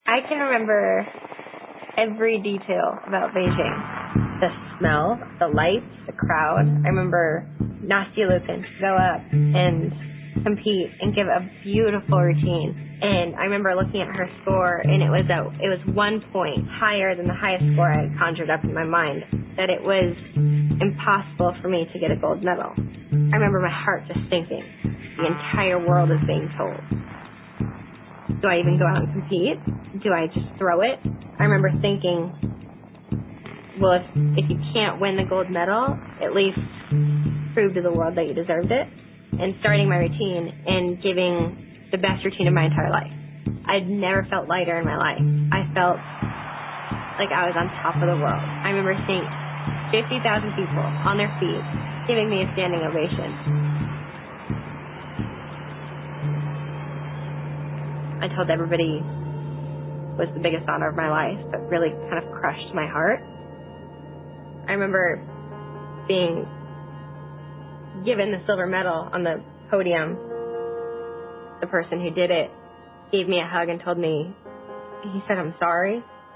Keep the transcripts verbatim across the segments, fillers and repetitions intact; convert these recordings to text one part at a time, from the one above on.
I can remember every detail about Beijing. The smell, the lights, the crowd. I remember Nastia Liukin go up and compete and give a beautiful routine. And I remember looking at her score, and it was a, it was one point higher than the highest score I had conjured up in my mind, that it was impossible for me to get a gold medal. I remember my heart just sinking. The entire world is being told. Do I even go out and compete? Do I just throw it? I remember thinking, well, if, if you can't win the gold medal, at least prove to the world that you deserved it. And starting my routine and giving the best routine of my entire life. I'd never felt lighter in my life. I felt like I was on top of the world. I remember seeing fifty thousand people on their feet giving me a standing ovation. I told everybody it was the biggest honor of my life, but really kind of crushed my heart. I remember being given the silver medal on the podium. The person who did it gave me a hug and told me, he said, I'm sorry.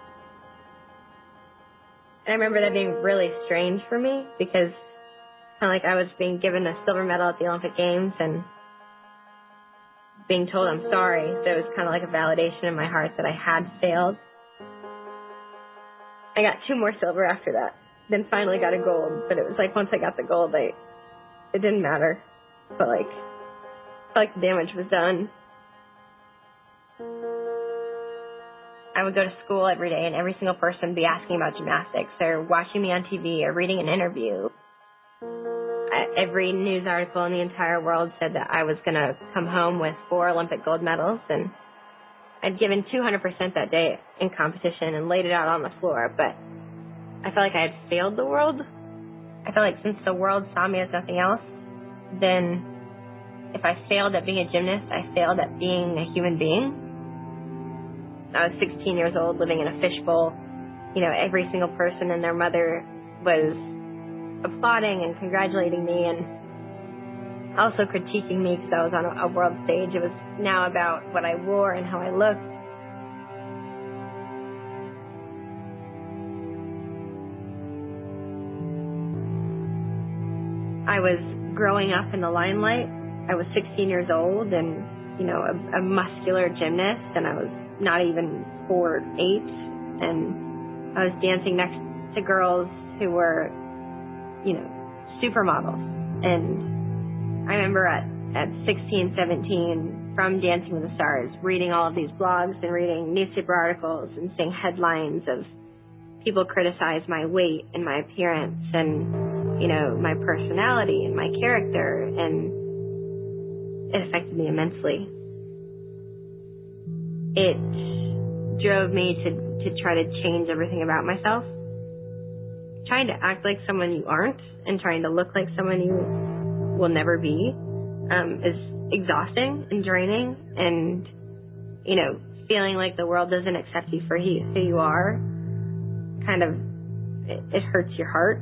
And I remember that being really strange for me because kind of like I was being given a silver medal at the Olympic Games and being told I'm sorry. So it was kind of like a validation in my heart that I had failed. I got two more silver after that. Then finally got a gold. But it was like once I got the gold, I, it didn't matter. But like, I felt like the damage was done. I would go to school every day and every single person would be asking about gymnastics or watching me on T V or reading an interview. I, every news article in the entire world said that I was going to come home with four Olympic gold medals, and I'd given two hundred percent that day in competition and laid it out on the floor, but I felt like I had failed the world. I felt like since the world saw me as nothing else, then if I failed at being a gymnast, I failed at being a human being. I was sixteen years old, living in a fishbowl. You know, every single person and their mother was applauding and congratulating me and also critiquing me because I was on a, a world stage. It was now about what I wore and how I looked. I was growing up in the limelight. I was sixteen years old and, you know, a, a muscular gymnast, and I was not even four eight, and I was dancing next to girls who were, you know, supermodels. And I remember at, at sixteen, seventeen, from Dancing with the Stars, reading all of these blogs and reading newspaper articles and seeing headlines of people criticize my weight and my appearance and, you know, my personality and my character, and it affected me immensely. It drove me to, to try to change everything about myself. Trying to act like someone you aren't and trying to look like someone you will never be um, is exhausting and draining, and, you know, feeling like the world doesn't accept you for who, who you are, kind of, it, it hurts your heart.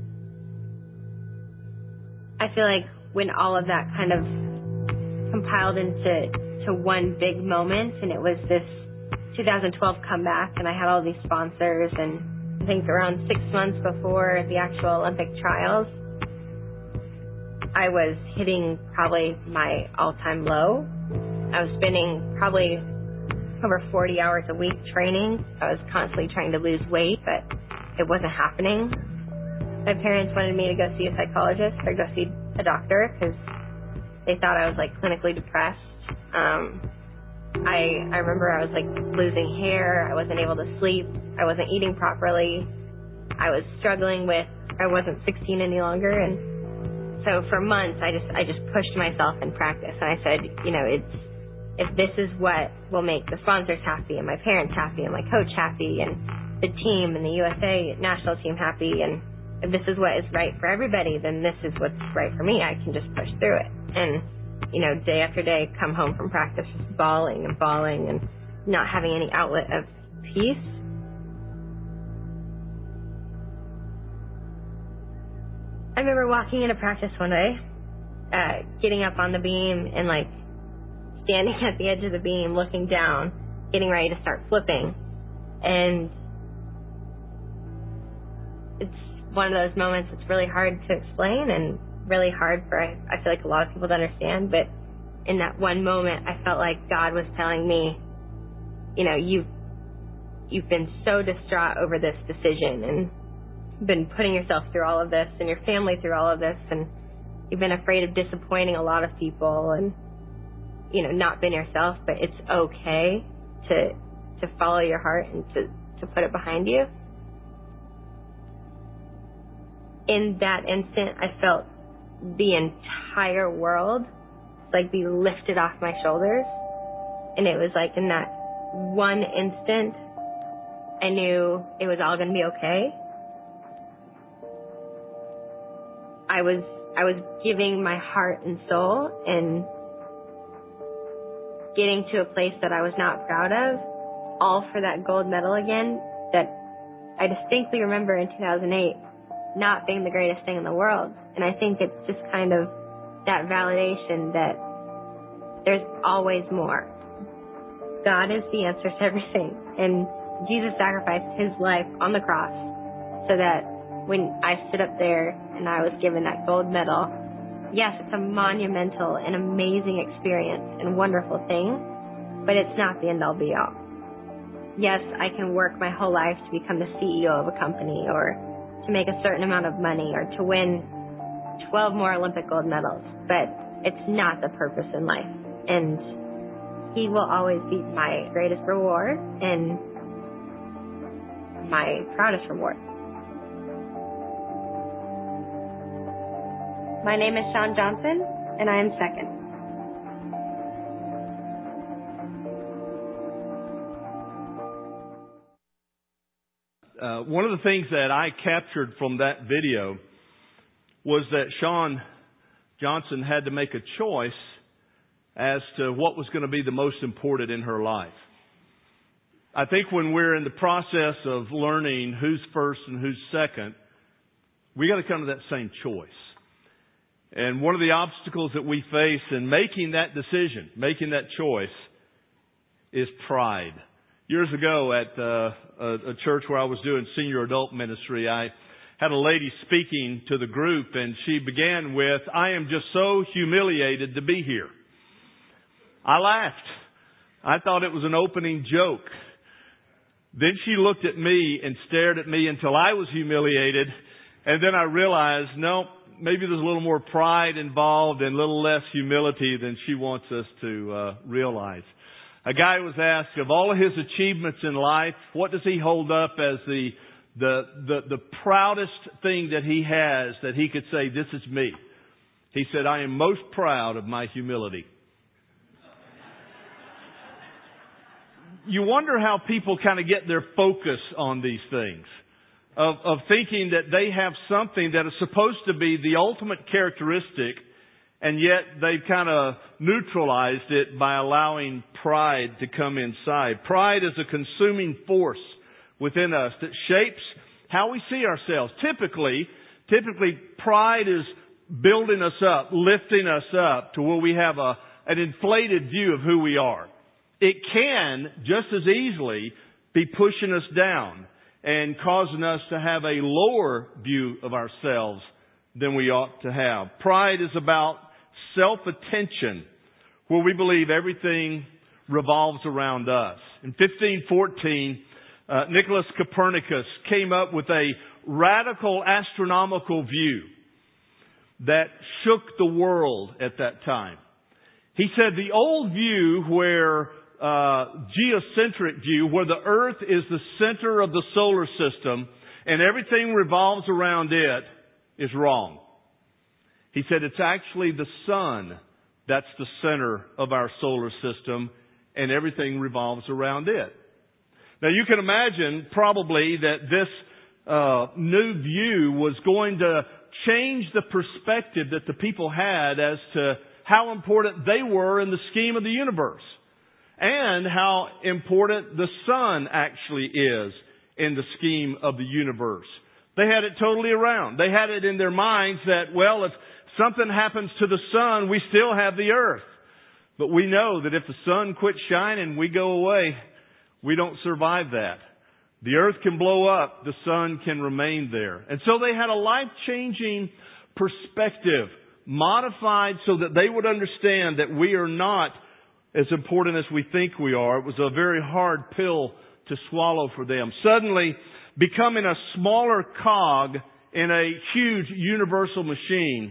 I feel like when all of that kind of compiled into to one big moment, and it was this two thousand twelve comeback, and I had all these sponsors, and I think around six months before the actual Olympic trials, I was hitting probably my all-time low. I was spending probably over forty hours a week training. I was constantly trying to lose weight, but it wasn't happening. My parents wanted me to go see a psychologist or go see a doctor because they thought I was like clinically depressed. Um, I I remember I was like losing hair. I wasn't able to sleep. I wasn't eating properly. I was struggling with, I wasn't sixteen any longer, and so for months I just I just pushed myself in practice, and I said, you know, it's if this is what will make the sponsors happy and my parents happy and my coach happy and the team and the U S A national team happy, and if this is what is right for everybody, then this is what's right for me. I can just push through it. And, you know, day after day, come home from practice just bawling and bawling and not having any outlet of peace. I remember walking into practice one day, uh, getting up on the beam and, like, standing at the edge of the beam, looking down, getting ready to start flipping. And it's one of those moments that's really hard to explain and really hard for, I, I feel like, a lot of people to understand. But in that one moment, I felt like God was telling me, you know, you've, you've been so distraught over this decision and been putting yourself through all of this and your family through all of this, and you've been afraid of disappointing a lot of people and, you know, not been yourself, but it's okay to to follow your heart and to, to put it behind you. In that instant, I felt the entire world like be lifted off my shoulders. And it was like in that one instant, I knew it was all going to be okay. I was I was giving my heart and soul and getting to a place that I was not proud of, all for that gold medal again, that I distinctly remember in two thousand eight not being the greatest thing in the world. And I think it's just kind of that validation that there's always more. God is the answer to everything. And Jesus sacrificed his life on the cross so that when I stood up there and I was given that gold medal, yes, it's a monumental and amazing experience and wonderful thing, but it's not the end-all be-all. Yes, I can work my whole life to become the C E O of a company or to make a certain amount of money or to win twelve more Olympic gold medals, but it's not the purpose in life. And he will always be my greatest reward and my proudest reward. My name is Shawn Johnson, and I am second. Uh, one of the things that I captured from that video was that Shawn Johnson had to make a choice as to what was going to be the most important in her life. I think when we're in the process of learning who's first and who's second, we got to come to that same choice. And one of the obstacles that we face in making that decision, making that choice, is pride. Years ago at uh, a, a church where I was doing senior adult ministry, I had a lady speaking to the group, and she began with, "I am just so humiliated to be here." I laughed. I thought it was an opening joke. Then she looked at me and stared at me until I was humiliated, and then I realized, no, maybe there's a little more pride involved and a little less humility than she wants us to uh, realize. A guy was asked, of all of his achievements in life, what does he hold up as the, the, the, the proudest thing that he has that he could say, this is me? He said, I am most proud of my humility. You wonder how people kind of get their focus on these things. Of, of thinking that they have something that is supposed to be the ultimate characteristic, and yet they've kind of neutralized it by allowing pride to come inside. Pride is a consuming force within us that shapes how we see ourselves. Typically, typically pride is building us up, lifting us up to where we have a, an inflated view of who we are. It can just as easily be pushing us down and causing us to have a lower view of ourselves than we ought to have. Pride is about self-attention, where we believe everything revolves around us. In fifteen fourteen, uh, Nicholas Copernicus came up with a radical astronomical view that shook the world at that time. He said the old view where Uh, geocentric view, where the earth is the center of the solar system and everything revolves around it, is wrong. He said it's actually the sun that's the center of our solar system and everything revolves around it. Now you can imagine probably that this uh, new view was going to change the perspective that the people had as to how important they were in the scheme of the universe, and how important the sun actually is in the scheme of the universe. They had it totally around. They had it in their minds that, well, if something happens to the sun, we still have the earth. But we know that if the sun quits shining, we go away. We don't survive that. The earth can blow up. The sun can remain there. And so they had a life-changing perspective, modified so that they would understand that we are not as important as we think we are. It was a very hard pill to swallow for them. Suddenly, becoming a smaller cog in a huge universal machine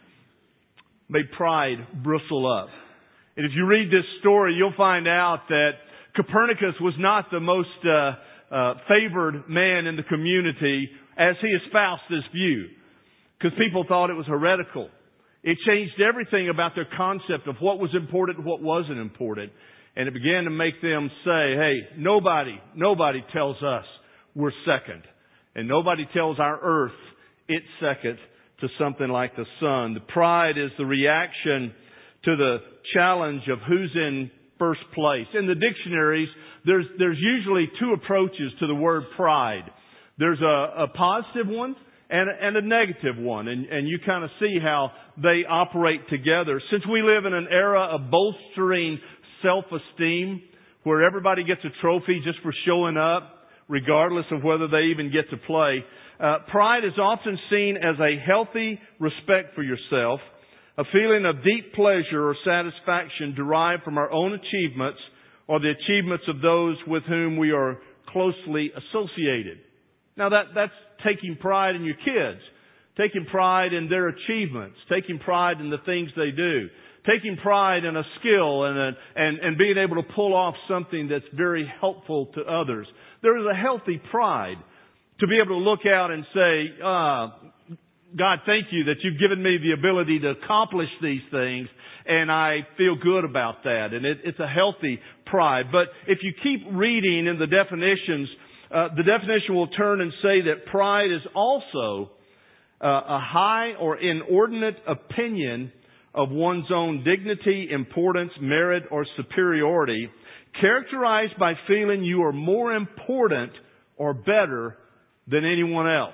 made pride bristle up. And if you read this story, you'll find out that Copernicus was not the most uh, uh, favored man in the community as he espoused this view, because people thought it was heretical. It changed everything about their concept of what was important and what wasn't important. And it began to make them say, hey, nobody, nobody tells us we're second. And nobody tells our earth it's second to something like the sun. The pride is the reaction to the challenge of who's in first place. In the dictionaries, there's, there's usually two approaches to the word pride. There's a, a positive one and a, and a negative one. And, and you kind of see how they operate together. Since we live in an era of bolstering self-esteem, where everybody gets a trophy just for showing up, regardless of whether they even get to play, uh, pride is often seen as a healthy respect for yourself, a feeling of deep pleasure or satisfaction derived from our own achievements or the achievements of those with whom we are closely associated. Now that, that's taking pride in your kids, taking pride in their achievements, taking pride in the things they do, taking pride in a skill and, a, and, and being able to pull off something that's very helpful to others. There is a healthy pride to be able to look out and say, uh, God, thank you that you've given me the ability to accomplish these things, and I feel good about that. And it, it's a healthy pride. But if you keep reading in the definitions, uh, the definition will turn and say that pride is also uh, a high or inordinate opinion of one's own dignity, importance, merit, or superiority, characterized by feeling you are more important or better than anyone else.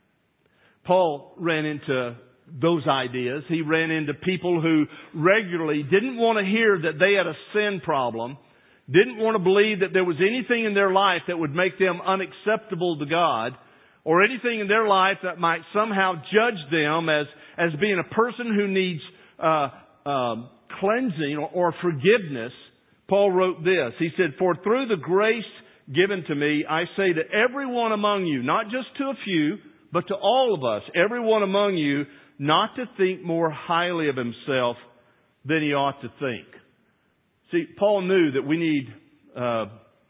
Paul ran into those ideas. He ran into people who regularly didn't want to hear that they had a sin problem, didn't want to believe that there was anything in their life that would make them unacceptable to God, or anything in their life that might somehow judge them as, as being a person who needs uh, um, cleansing or, or forgiveness. Paul wrote this. He said, "For through the grace given to me, I say to everyone among you, not just to a few, but to all of us, everyone among you, not to think more highly of himself than he ought to think." See, Paul knew that we need uh,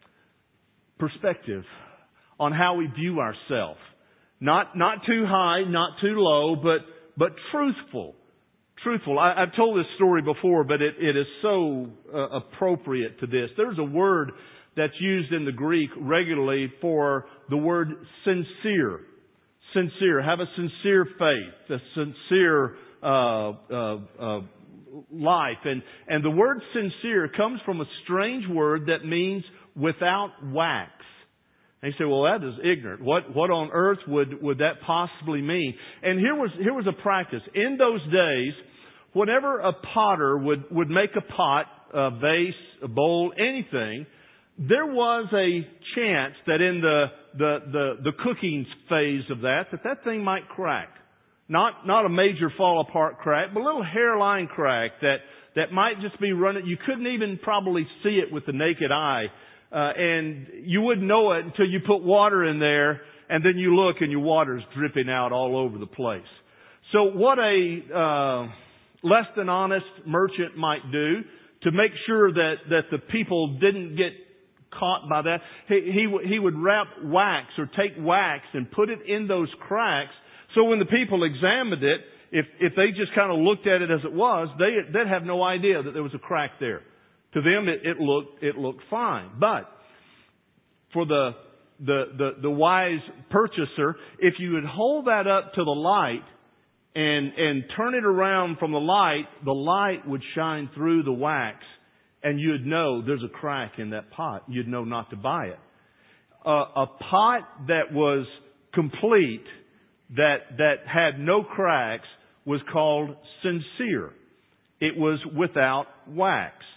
perspective on how we view ourselves. Not not too high, not too low, but but truthful. Truthful. I, I've told this story before, but it, it is so uh, appropriate to this. There's a word that's used in the Greek regularly for the word sincere. Sincere. Have a sincere faith, a sincere uh, uh, uh, life. And, and the word sincere comes from a strange word that means without wax. And you say, well, that is ignorant. What, what on earth would, would that possibly mean? And here was, here was a practice. In those days, whenever a potter would, would make a pot, a vase, a bowl, anything, there was a chance that in the, the, the, the cooking phase of that, that that thing might crack. Not, not a major fall apart crack, but a little hairline crack that, that might just be running. You couldn't even probably see it with the naked eye. Uh, and you wouldn't know it until you put water in there, and then you look and your water's dripping out all over the place. So what a uh, less than honest merchant might do to make sure that, that the people didn't get caught by that, he, he, he would wrap wax or take wax and put it in those cracks, so when the people examined it, if, if they just kind of looked at it as it was, they, they'd have no idea that there was a crack there. To them, it, it looked it looked fine. But for the, the the the wise purchaser, if you would hold that up to the light and and turn it around from the light, the light would shine through the wax, and you'd know there's a crack in that pot. You'd know not to buy it. Uh, a pot that was complete, that that had no cracks, was called sincere. It was without wax.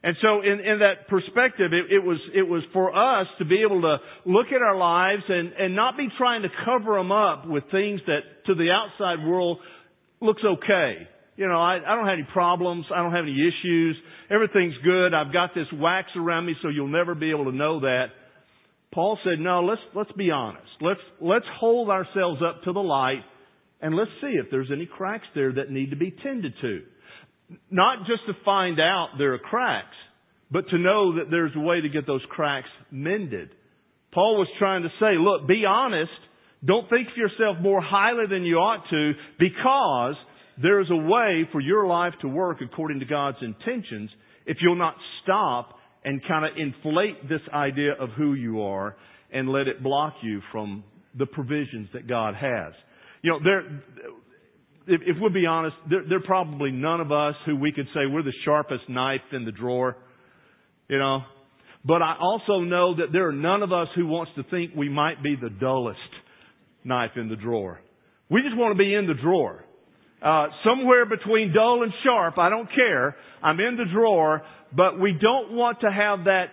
And so in, in that perspective, it, it was, it was for us to be able to look at our lives and, and not be trying to cover them up with things that to the outside world looks okay. You know, I, I don't have any problems. I don't have any issues. Everything's good. I've got this wax around me so you'll never be able to know that. Paul said, no, let's, let's be honest. Let's, let's hold ourselves up to the light and let's see if there's any cracks there that need to be tended to. Not just to find out there are cracks, but to know that there's a way to get those cracks mended. Paul was trying to say, look, be honest. Don't think of yourself more highly than you ought to, because there's a way for your life to work according to God's intentions if you'll not stop and kind of inflate this idea of who you are and let it block you from the provisions that God has. You know, there, if, if we'll be honest, there, there are probably none of us who we could say we're the sharpest knife in the drawer, you know. But I also know that there are none of us who wants to think we might be the dullest knife in the drawer. We just want to be in the drawer. Uh, somewhere between dull and sharp, I don't care. I'm in the drawer, but we don't want to have that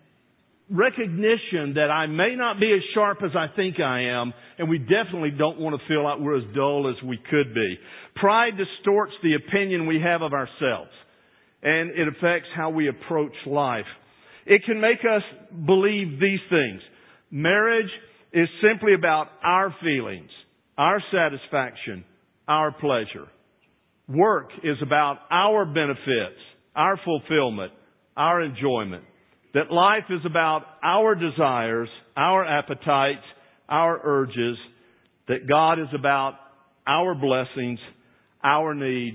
recognition that I may not be as sharp as I think I am, and we definitely don't want to feel like we're as dull as we could be. Pride distorts the opinion we have of ourselves, and it affects how we approach life. It can make us believe these things. Marriage is simply about our feelings, our satisfaction, our pleasure. Work is about our benefits, our fulfillment, our enjoyment. That life is about our desires, our appetites, our urges. That God is about our blessings, our needs,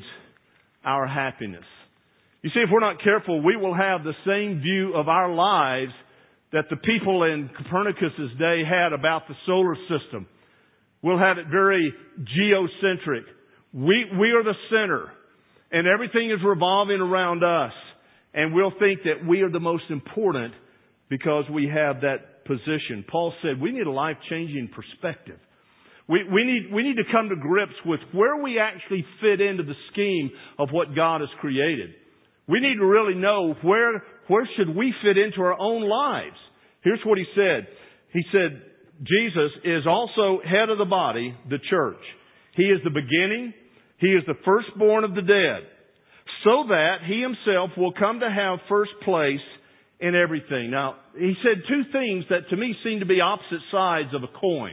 our happiness. You see, if we're not careful, we will have the same view of our lives that the people in Copernicus' day had about the solar system. We'll have it very geocentric. We, we are the center, and everything is revolving around us. And we'll think that we are the most important because we have that position. Paul said we need a life-changing perspective. We, we need, we need to come to grips with where we actually fit into the scheme of what God has created. We need to really know where, where should we fit into our own lives. Here's what he said. He said, Jesus is also head of the body, the church. He is the beginning. He is the firstborn of the dead, so that He Himself will come to have first place in everything. Now, he said two things that to me seem to be opposite sides of a coin.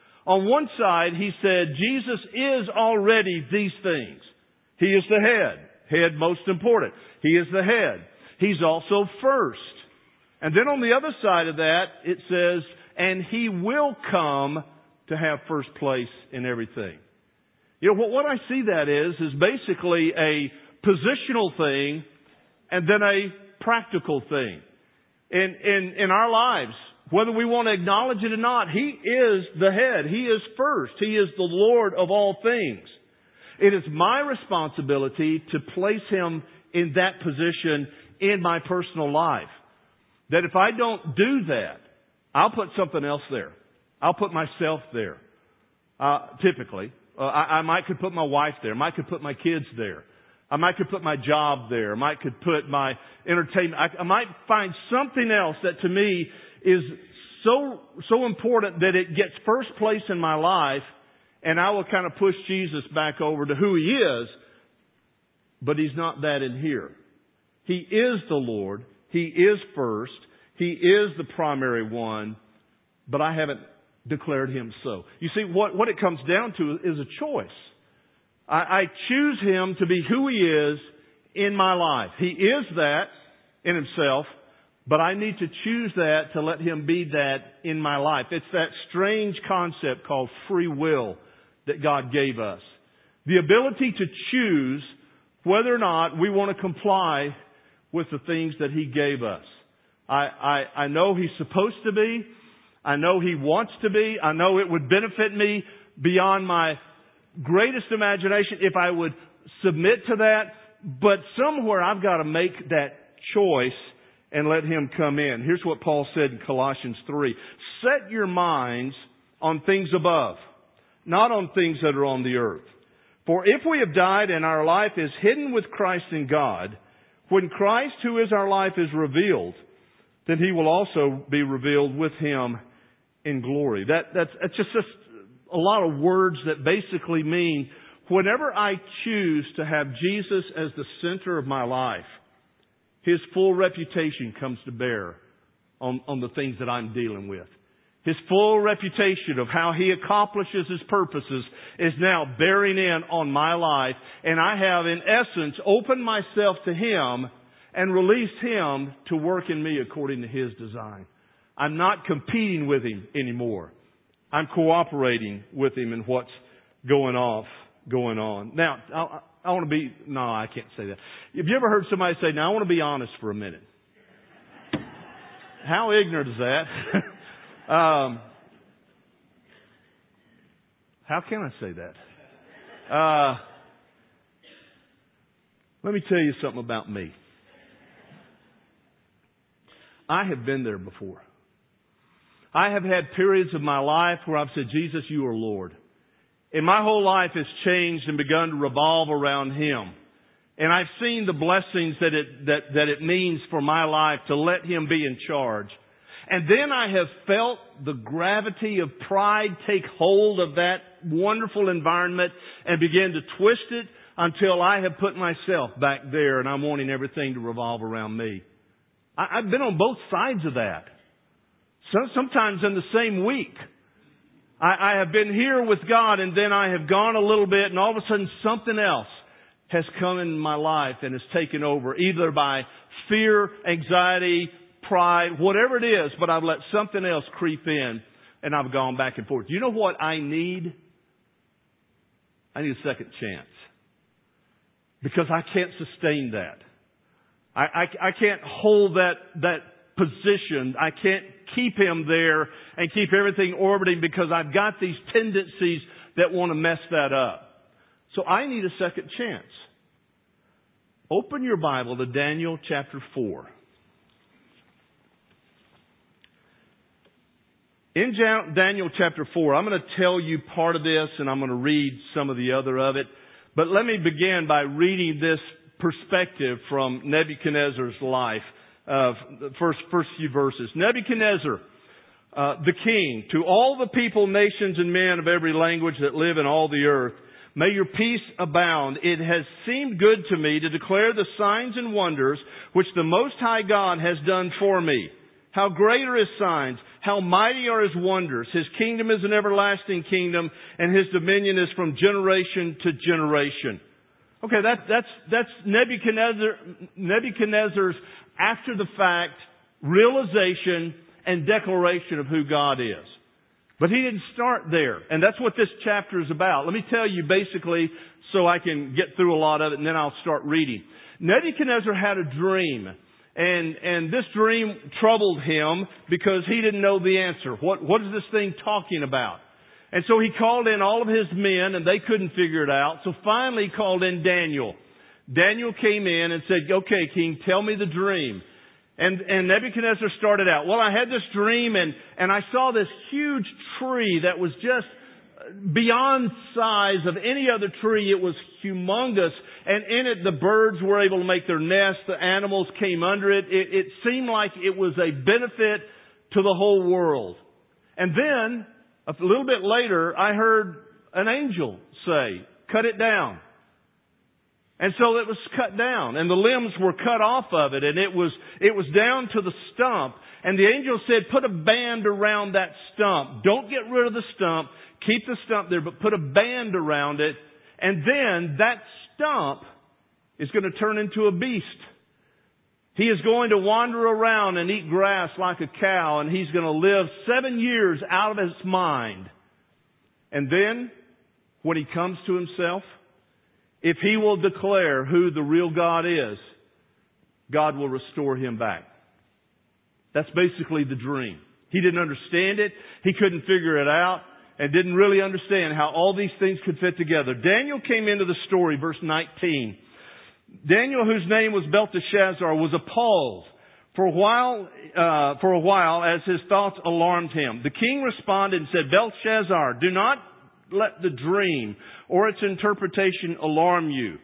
On one side, he said, Jesus is already these things. He is the head. Head most important. He is the head. He's also first. And then on the other side of that, it says, and He will come to have first place in everything. You know, what, what I see that is, is basically a positional thing and then a practical thing. In, in, in our lives, whether we want to acknowledge it or not, He is the head. He is first. He is the Lord of all things. It is my responsibility to place Him in that position in my personal life. That if I don't do that, I'll put something else there. I'll put myself there. Uh, typically. Uh, I, I might could put my wife there. I might could put my kids there. I might could put my job there. I might could put my entertainment. I, I might find something else that to me is so, so important that it gets first place in my life, and I will kind of push Jesus back over to who He is, but He's not that in here. He is the Lord. He is first. He is the primary one, but I haven't declared Him so. You see, what, what it comes down to is a choice. I, I choose Him to be who He is in my life. He is that in Himself, but I need to choose that to let Him be that in my life. It's that strange concept called free will that God gave us. The ability to choose whether or not we want to comply with the things that He gave us. I, I, I know He's supposed to be. I know He wants to be. I know it would benefit me beyond my greatest imagination if I would submit to that. But somewhere I've got to make that choice and let Him come in. Here's what Paul said in Colossians three. Set your minds on things above, not on things that are on the earth. For if we have died and our life is hidden with Christ in God, When Christ, who is our life, is revealed, then He will also be revealed with Him in glory. That, that's, that's just, just a lot of words that basically mean whenever I choose to have Jesus as the center of my life, His full reputation comes to bear on, on the things that I'm dealing with. His full reputation of how He accomplishes His purposes is now bearing in on my life. And I have, in essence, opened myself to Him and released Him to work in me according to His design. I'm not competing with Him anymore. I'm cooperating with Him in what's going off, going on. Now, I, I want to be, no, I can't say that. Have you ever heard somebody say, now I want to be honest for a minute? How ignorant is that? Um, how can I say that? Uh, let me tell you something about me. I have been there before. I have had periods of my life where I've said, Jesus, you are Lord. And my whole life has changed and begun to revolve around Him. And I've seen the blessings that it, that, that it means for my life to let Him be in charge. And then I have felt the gravity of pride take hold of that wonderful environment and begin to twist it until I have put myself back there and I'm wanting everything to revolve around me. I, I've been on both sides of that. So, sometimes in the same week. I, I have been here with God and then I have gone a little bit and all of a sudden something else has come in my life and has taken over, either by fear, anxiety, pride, whatever it is, but I've let something else creep in and I've gone back and forth. You know what I need? I need a second chance. Because I can't sustain that. I, I, I can't hold that, that position. I can't keep Him there and keep everything orbiting because I've got these tendencies that want to mess that up. So I need a second chance. Open your Bible to Daniel chapter four. In Daniel chapter four, I'm going to tell you part of this and I'm going to read some of the other of it. But let me begin by reading this perspective from Nebuchadnezzar's life. Uh, the first, first few verses. Nebuchadnezzar, uh, the king, to all the people, nations, and men of every language that live in all the earth, may your peace abound. It has seemed good to me to declare the signs and wonders which the Most High God has done for me. How great are His signs! How mighty are His wonders! His kingdom is an everlasting kingdom, and His dominion is from generation to generation. Okay, that, that's that's Nebuchadnezzar, Nebuchadnezzar's after the fact realization and declaration of who God is. But he didn't start there, and that's what this chapter is about. Let me tell you basically, so I can get through a lot of it, and then I'll start reading. Nebuchadnezzar had a dream. And, and this dream troubled him because he didn't know the answer. What, what is this thing talking about? And so he called in all of his men and they couldn't figure it out. So finally he called in Daniel. Daniel came in and said, okay, King, tell me the dream. And, and Nebuchadnezzar started out, well, I had this dream and, and I saw this huge tree that was just beyond size of any other tree. It was humongous. And in it, the birds were able to make their nests. The animals came under it. It, it seemed like it was a benefit to the whole world. And then, a little bit later, I heard an angel say, cut it down. And so it was cut down. And the limbs were cut off of it. And it was, it was down to the stump. And the angel said, put a band around that stump. Don't get rid of the stump. Keep the stump there, but put a band around it. And then that stump is going to turn into a beast. He is going to wander around and eat grass like a cow, and he's going to live seven years out of his mind. And then, when he comes to himself, if he will declare who the real God is, God will restore him back. That's basically the dream. He didn't understand it. He couldn't figure it out. And didn't really understand how all these things could fit together. Daniel came into the story, verse nineteen. Daniel, whose name was Belteshazzar, was appalled for a while, uh, for a while as his thoughts alarmed him. The king responded and said, Belteshazzar, do not let the dream or its interpretation alarm you.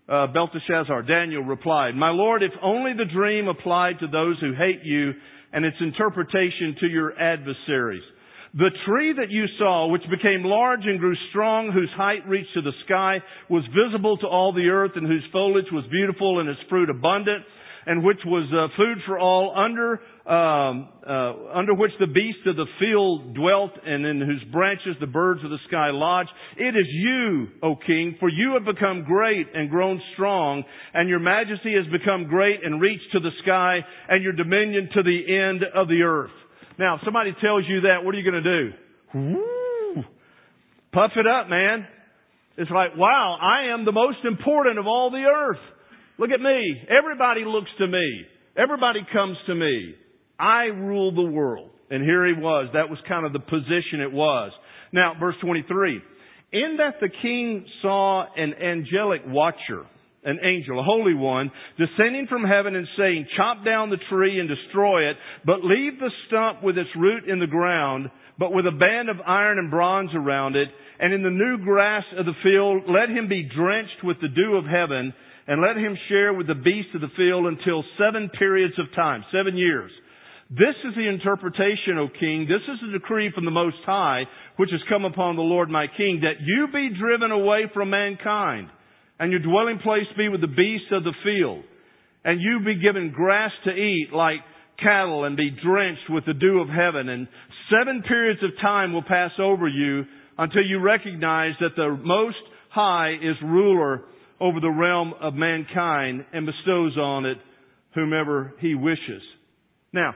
uh, Belteshazzar, Daniel replied, "My lord, if only the dream applied to those who hate you and its interpretation to your adversaries. The tree that you saw, which became large and grew strong, whose height reached to the sky, was visible to all the earth, and whose foliage was beautiful and its fruit abundant, and which was uh, food for all, under um, uh, under which the beasts of the field dwelt, and in whose branches the birds of the sky lodged. It is you, O king, for you have become great and grown strong, and your majesty has become great and reached to the sky, and your dominion to the end of the earth." Now, if somebody tells you that, what are you going to do? Woo! Puff it up, man. It's like, wow, I am the most important of all the earth. Look at me. Everybody looks to me. Everybody comes to me. I rule the world. And here he was. That was kind of the position it was. Now, verse twenty-three. In that the king saw an angelic watcher, an angel, a holy one, descending from heaven and saying, "Chop down the tree and destroy it, but leave the stump with its root in the ground, but with a band of iron and bronze around it. And in the new grass of the field, let him be drenched with the dew of heaven, and let him share with the beasts of the field until seven periods of time," seven years. "This is the interpretation, O king. This is the decree from the Most High, which has come upon the Lord my king, that you be driven away from mankind, and your dwelling place be with the beasts of the field, and you be given grass to eat like cattle, and be drenched with the dew of heaven. And seven periods of time will pass over you until you recognize that the Most High is ruler over the realm of mankind and bestows on it whomever he wishes." Now,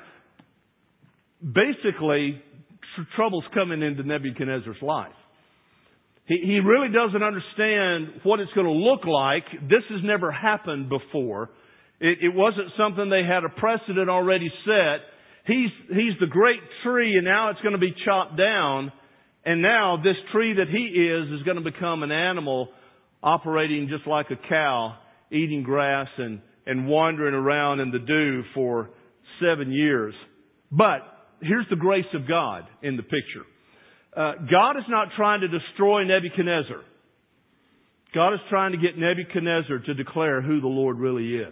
basically, tr- trouble's coming into Nebuchadnezzar's life. He, he really doesn't understand what it's going to look like. This has never happened before. It, it wasn't something they had a precedent already set. He's, he's the great tree, and now it's going to be chopped down. And now this tree that he is is going to become an animal operating just like a cow, eating grass and, and wandering around in the dew for seven years. But here's the grace of God in the picture. Uh, God is not trying to destroy Nebuchadnezzar. God is trying to get Nebuchadnezzar to declare who the Lord really is.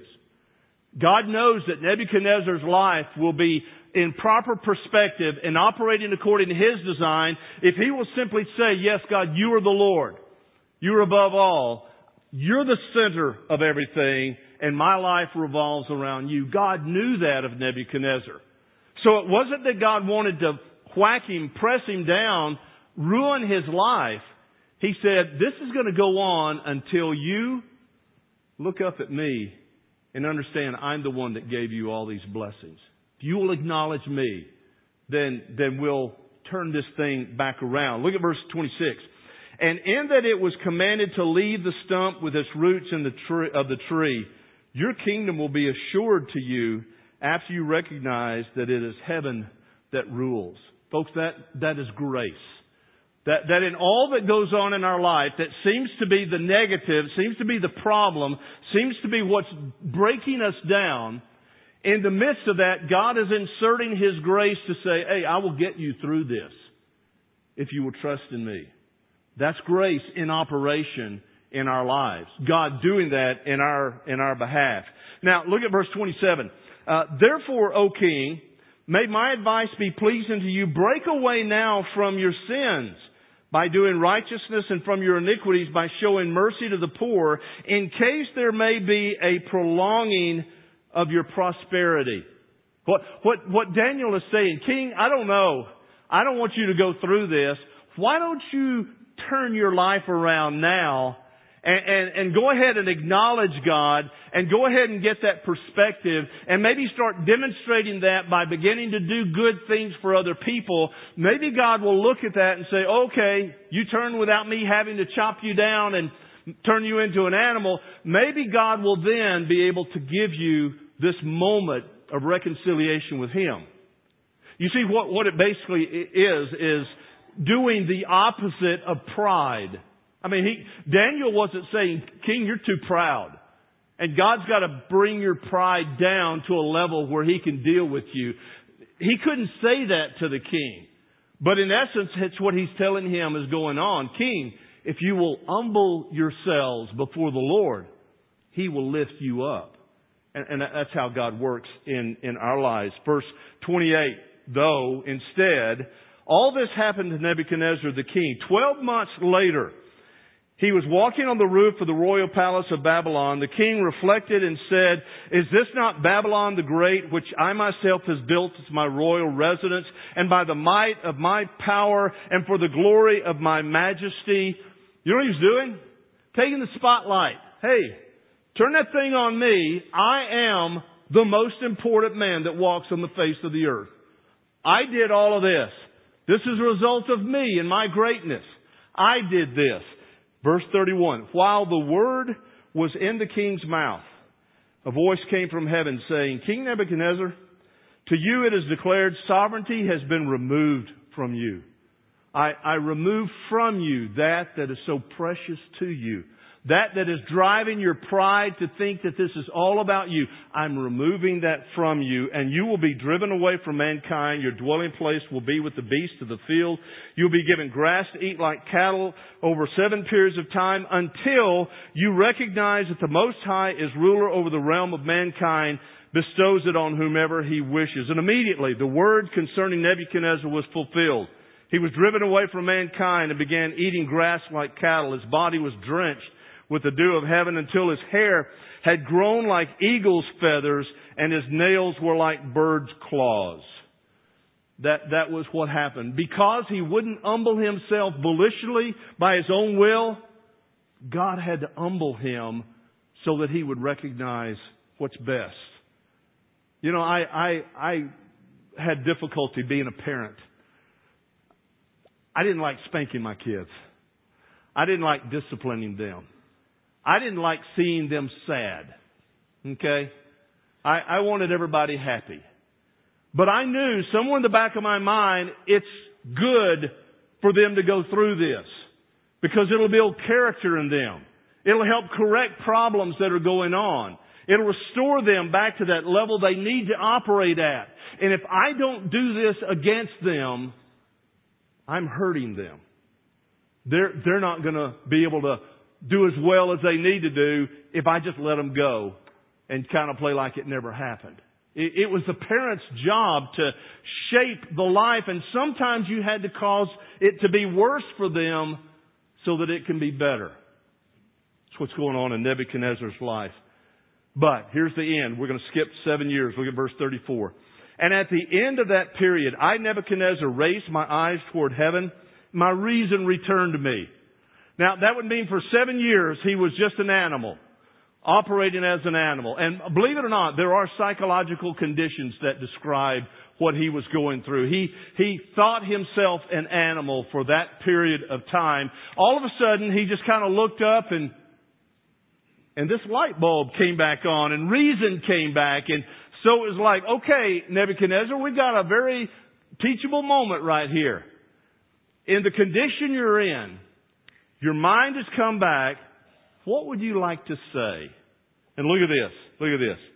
God knows that Nebuchadnezzar's life will be in proper perspective and operating according to His design if he will simply say, "Yes, God, you are the Lord. You are above all. You're the center of everything, and my life revolves around you." God knew that of Nebuchadnezzar. So it wasn't that God wanted to whack him, press him down, ruin his life. He said, "This is going to go on until you look up at me and understand I'm the one that gave you all these blessings. If you will acknowledge me, then, then we'll turn this thing back around." Look at verse twenty-six. "And in that it was commanded to leave the stump with its roots in the tree, of the tree, your kingdom will be assured to you after you recognize that it is heaven that rules." Folks, that, that is grace. That, that in all that goes on in our life that seems to be the negative, seems to be the problem, seems to be what's breaking us down, in the midst of that, God is inserting His grace to say, "Hey, I will get you through this if you will trust in me." That's grace in operation in our lives. God doing that in our, in our behalf. Now, look at verse twenty-seven. Uh, "Therefore, O king, may my advice be pleasing to you. Break away now from your sins by doing righteousness, and from your iniquities by showing mercy to the poor, in case there may be a prolonging of your prosperity." What, what, what Daniel is saying, "King, I don't know. I don't want you to go through this. Why don't you turn your life around now and, and, and go ahead and acknowledge God, and go ahead and get that perspective, and maybe start demonstrating that by beginning to do good things for other people. Maybe God will look at that and say, okay, you turn without me having to chop you down and turn you into an animal. Maybe God will then be able to give you this moment of reconciliation with Him." You see, what, what it basically is, is doing the opposite of pride. I mean, he, Daniel wasn't saying, "King, you're too proud, and God's got to bring your pride down to a level where He can deal with you." He couldn't say that to the king. But in essence, it's what he's telling him is going on. "King, if you will humble yourselves before the Lord, He will lift you up. And, and that's how God works in, in our lives. Verse twenty-eight, though, instead, all this happened to Nebuchadnezzar the king. Twelve months later, he was walking on the roof of the royal palace of Babylon. The king reflected and said, "Is this not Babylon the Great, which I myself has built as my royal residence, and by the might of my power and for the glory of my majesty?" You know what he's doing? Taking the spotlight. Hey, turn that thing on me. I am the most important man that walks on the face of the earth. I did all of this. This is a result of me and my greatness. I did this. Verse thirty-one, while the word was in the king's mouth, a voice came from heaven saying, "King Nebuchadnezzar, to you it is declared sovereignty has been removed from you. I, I remove from you that that is so precious to you. That that is driving your pride to think that this is all about you. I'm removing that from you, and you will be driven away from mankind. Your dwelling place will be with the beasts of the field. You'll be given grass to eat like cattle over seven periods of time until you recognize that the Most High is ruler over the realm of mankind, bestows it on whomever He wishes." And immediately the word concerning Nebuchadnezzar was fulfilled. He was driven away from mankind and began eating grass like cattle. His body was drenched with the dew of heaven until his hair had grown like eagle's feathers and his nails were like bird's claws. That, that was what happened. Because he wouldn't humble himself volitionally by his own will, God had to humble him so that he would recognize what's best. You know, I, I, I had difficulty being a parent. I didn't like spanking my kids. I didn't like disciplining them. I didn't like seeing them sad. Okay? I, I wanted everybody happy. But I knew somewhere in the back of my mind, it's good for them to go through this. Because it'll build character in them. It'll help correct problems that are going on. It'll restore them back to that level they need to operate at. And if I don't do this against them, I'm hurting them. They're, they're not going to be able to do as well as they need to do if I just let them go and kind of play like it never happened. It, it was the parent's job to shape the life, and sometimes you had to cause it to be worse for them so that it can be better. That's what's going on in Nebuchadnezzar's life. But here's the end. We're going to skip seven years. Look at verse thirty-four. "And at the end of that period, I, Nebuchadnezzar, raised my eyes toward heaven. My reason returned to me." Now, that would mean for seven years he was just an animal, operating as an animal. And believe it or not, there are psychological conditions that describe what he was going through. He, he thought himself an animal for that period of time. All of a sudden, he just kind of looked up and, and this light bulb came back on and reason came back. And so it was like, okay, Nebuchadnezzar, we've got a very teachable moment right here. In the condition you're in, your mind has come back. What would you like to say? And look at this. Look at this.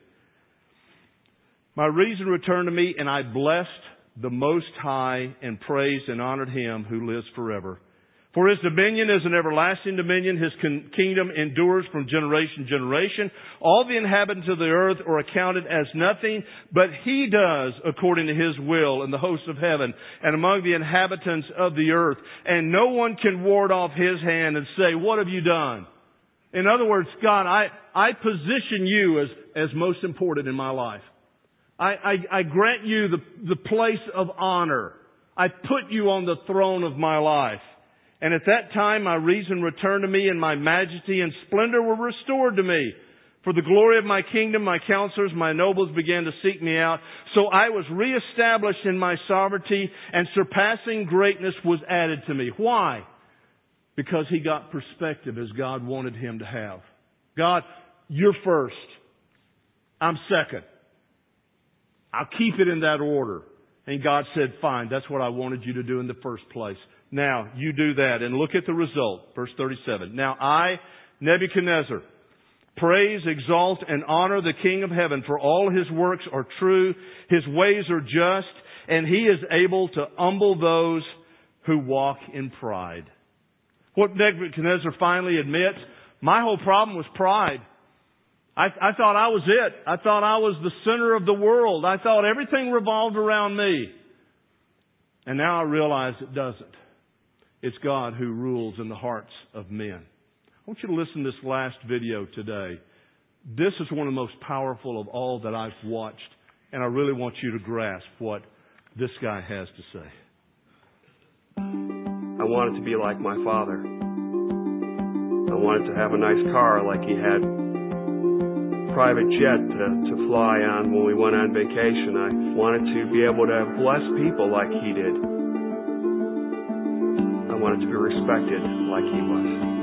"My reason returned to me, and I blessed the Most High and praised and honored Him who lives forever. For His dominion is an everlasting dominion. His con- kingdom endures from generation to generation. All the inhabitants of the earth are accounted as nothing, but He does according to His will in the hosts of heaven and among the inhabitants of the earth. And no one can ward off His hand and say, 'What have you done?'" In other words, God, I, I position you as, as most important in my life. I, I, I grant you the, the place of honor. I put you on the throne of my life. "And at that time my reason returned to me, and my majesty and splendor were restored to me. For the glory of my kingdom, my counselors, my nobles began to seek me out. So I was reestablished in my sovereignty, and surpassing greatness was added to me." Why? Because he got perspective as God wanted him to have. God, you're first. I'm second. I'll keep it in that order. And God said, fine, that's what I wanted you to do in the first place. Now, you do that. And look at the result. Verse thirty-seven. "Now I, Nebuchadnezzar, praise, exalt, and honor the King of heaven, for all His works are true, His ways are just, and He is able to humble those who walk in pride." What Nebuchadnezzar finally admits, my whole problem was pride. I, I thought I was it. I thought I was the center of the world. I thought everything revolved around me. And now I realize it doesn't. It's God who rules in the hearts of men. I want you to listen to this last video today. This is one of the most powerful of all that I've watched. And I really want you to grasp what this guy has to say. I wanted to be like my father. I wanted to have a nice car like he had. Private jet to, to fly on when we went on vacation. I wanted to be able to bless people like he did. I wanted to be respected like he was.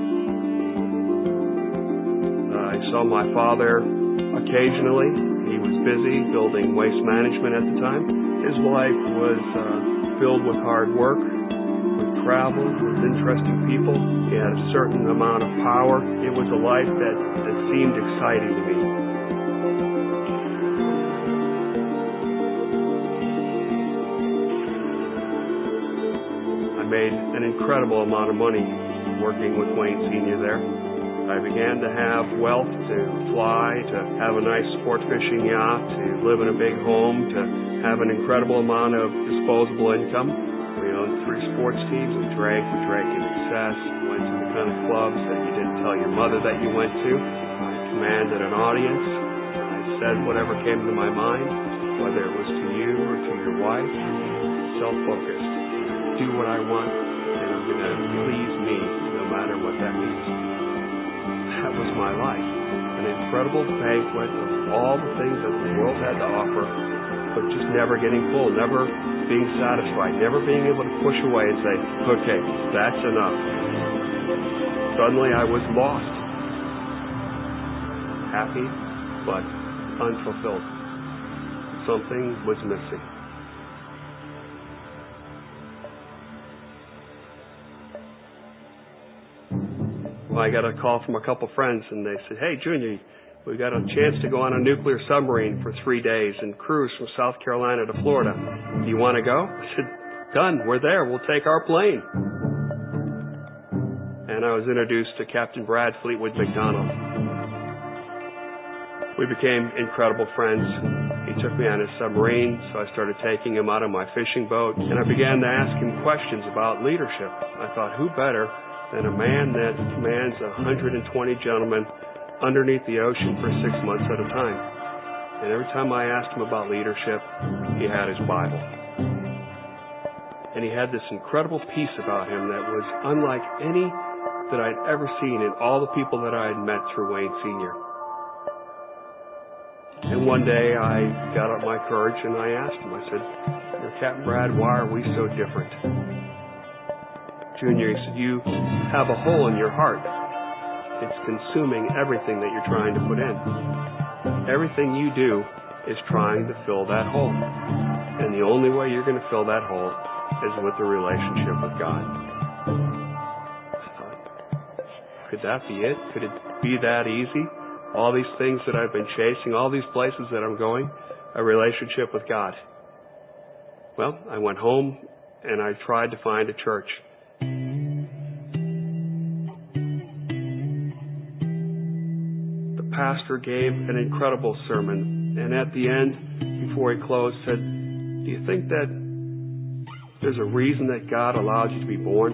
Uh, I saw my father occasionally. He was busy building waste management at the time. His life was uh, filled with hard work, with travel, with interesting people. He had a certain amount of power. It was a life that, that seemed exciting to me. I made an incredible amount of money working with Wayne Senior there. I began to have wealth to fly, to have a nice sport fishing yacht, to live in a big home, to have an incredible amount of disposable income. We owned three sports teams. We drank, we drank in excess, went to the kind of clubs that you didn't tell your mother that you went to. I commanded an audience. I said whatever came to my mind, whether it was to you or to your wife. Self-focused. Do what I want, and I'm going to please me, no matter what that means. That was my life. An incredible banquet of all the things that the world had to offer, but just never getting full, never being satisfied, never being able to push away and say, okay, that's enough. Suddenly I was lost. Happy, but unfulfilled. Something was missing. I got a call from a couple friends, and they said, hey, Junior, we got a chance to go on a nuclear submarine for three days and cruise from South Carolina to Florida. Do you want to go? I said, done. We're there. We'll take our plane. And I was introduced to Captain Brad Fleetwood McDonald. We became incredible friends. He took me on his submarine, so I started taking him out of my fishing boat, and I began to ask him questions about leadership. I thought, who better than a man that commands one hundred twenty gentlemen underneath the ocean for six months at a time. And every time I asked him about leadership, he had his Bible. And he had this incredible peace about him that was unlike any that I'd ever seen in all the people that I had met through Wayne Senior And one day I got up my courage and I asked him, I said, Captain Brad, why are we so different? Junior, he said, you have a hole in your heart. It's consuming everything that you're trying to put in. Everything you do is trying to fill that hole. And the only way you're going to fill that hole is with a relationship with God. I thought, could that be it? Could it be that easy? All these things that I've been chasing, all these places that I'm going, a relationship with God. Well, I went home and I tried to find a church. Pastor gave an incredible sermon, and at the end, before he closed, said, do you think that there's a reason that God allowed you to be born?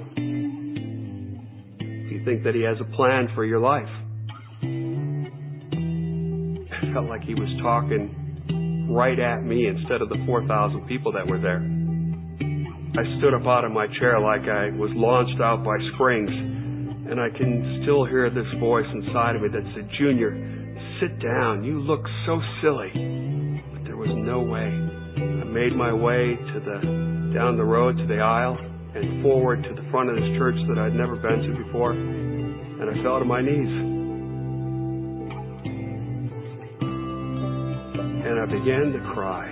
Do you think that he has a plan for your life? I felt like he was talking right at me instead of the four thousand people that were there. I stood up out of my chair like I was launched out by springs, and I can still hear this voice inside of me that said, Junior, sit down. You look so silly. But there was no way. I made my way to the down the road to the aisle and forward to the front of this church that I'd never been to before, and I fell to my knees. And I began to cry.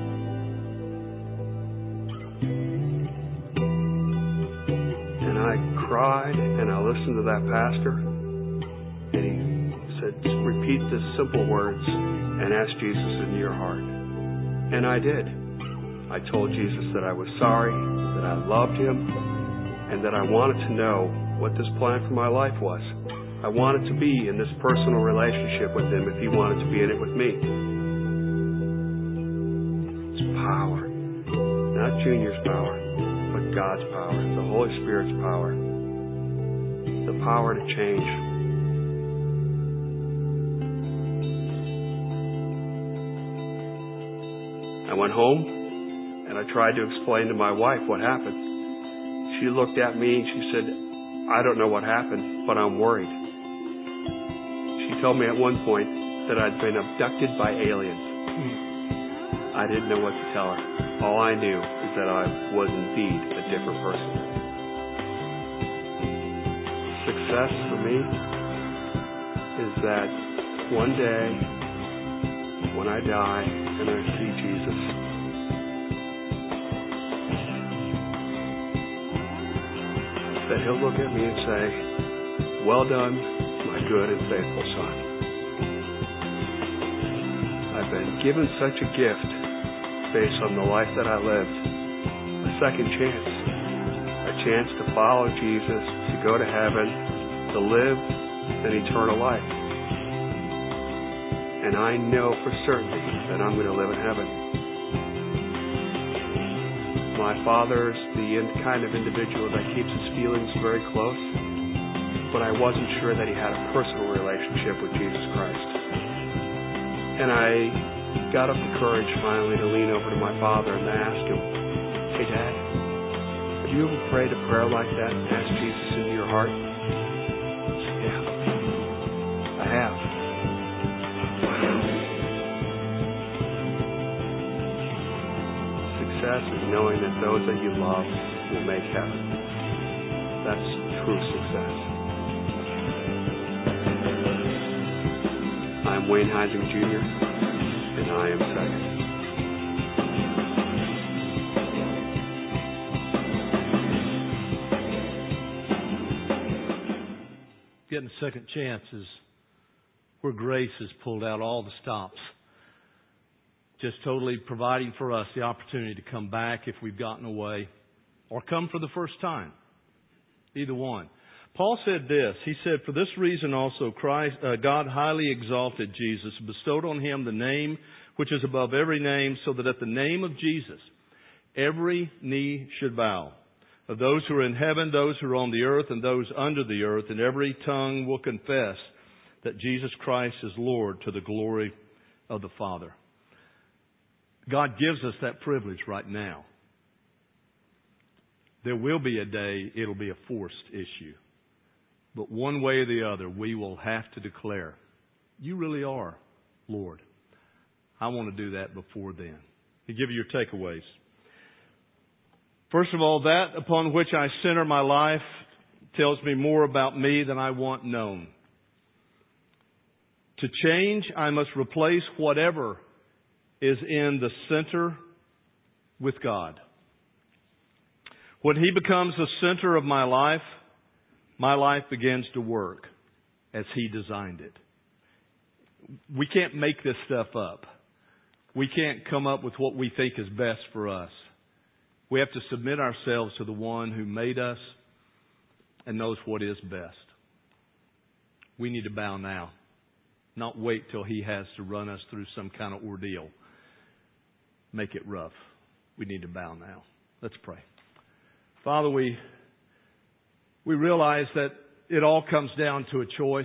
And I cried, and I listened to that pastor, and he said, repeat the simple words and ask Jesus into your heart. And I did. I told Jesus that I was sorry, that I loved him, and that I wanted to know what this plan for my life was. I wanted to be in this personal relationship with Him if He wanted to be in it with me. It's power. Not Junior's power, but God's power. The Holy Spirit's power. The power to change. I went home and I tried to explain to my wife what happened. She looked at me and she said, I don't know what happened, but I'm worried. She told me at one point that I'd been abducted by aliens. I didn't know what to tell her. All I knew is that I was indeed a different person. Success for me is that one day when I die and I see Jesus, that He'll look at me and say, well done, my good and faithful son. I've been given such a gift based on the life that I lived, a second chance, a chance to follow Jesus, to go to heaven, to live an eternal life. And I know for certainty that I'm going to live in heaven. My father's the kind of individual that keeps his feelings very close, but I wasn't sure that he had a personal relationship with Jesus Christ. And I got up the courage finally to lean over to my father and ask him, hey, Dad, have you ever prayed a prayer like that and asked Jesus into your heart? He said, yeah, I have. Success is knowing that those that you love will make heaven. That's true success. I'm Wayne Heising Junior, and I am second. Getting a second chance is where grace has pulled out all the stops. Just totally providing for us the opportunity to come back if we've gotten away, or come for the first time. Either one. Paul said this. He said, for this reason also Christ, uh, God highly exalted Jesus, bestowed on Him the name which is above every name, so that at the name of Jesus every knee should bow, of those who are in heaven, those who are on the earth, and those under the earth, and every tongue will confess that Jesus Christ is Lord, to the glory of the Father. God gives us that privilege right now. There will be a day it'll be a forced issue. But one way or the other, we will have to declare, you really are Lord. I want to do that before then. To give you your takeaways. First of all, that upon which I center my life tells me more about me than I want known. To change, I must replace whatever is in the center with God. When He becomes the center of my life, my life begins to work as He designed it. We can't make this stuff up. We can't come up with what we think is best for us. We have to submit ourselves to the One who made us and knows what is best. We need to bow now, not wait till He has to run us through some kind of ordeal. Make it rough. We need to bow now. Let's pray. Father, we we realize that it all comes down to a choice.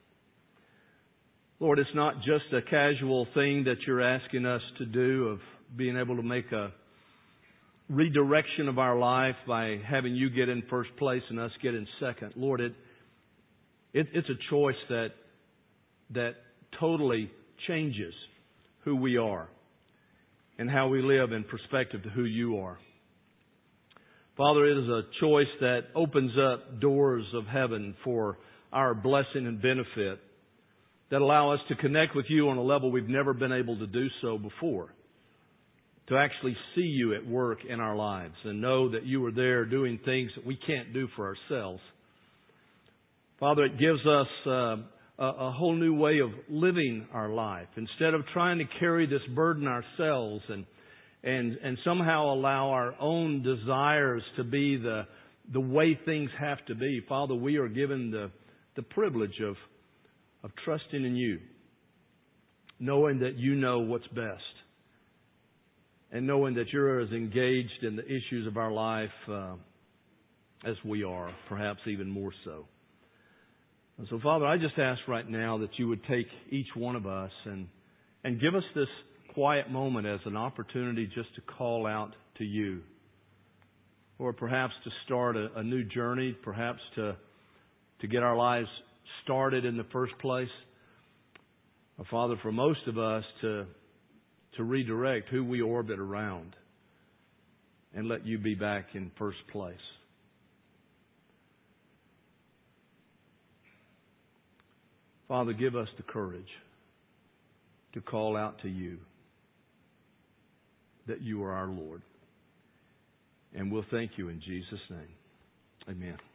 Lord, it's not just a casual thing that you're asking us to do, of being able to make a redirection of our life by having you get in first place and us get in second. Lord, it, it it's a choice that that totally changes who we are and how we live in perspective to who you are. Father, it is a choice that opens up doors of heaven for our blessing and benefit that allow us to connect with you on a level we've never been able to do so before. To actually see you at work in our lives and know that you are there doing things that we can't do for ourselves. Father, it gives us uh, a, a whole new way of living our life. Instead of trying to carry this burden ourselves and and and somehow allow our own desires to be the the way things have to be. Father, we are given the the privilege of, of trusting in You, knowing that You know what's best, and knowing that You're as engaged in the issues of our life uh, as we are, perhaps even more so. And so, Father, I just ask right now that You would take each one of us and and give us this quiet moment as an opportunity just to call out to You, or perhaps to start a, a new journey, perhaps to to get our lives started in the first place. Or, Father, for most of us to to redirect who we orbit around and let You be back in first place. Father, give us the courage to call out to You that You are our Lord. And we'll thank You in Jesus' name. Amen.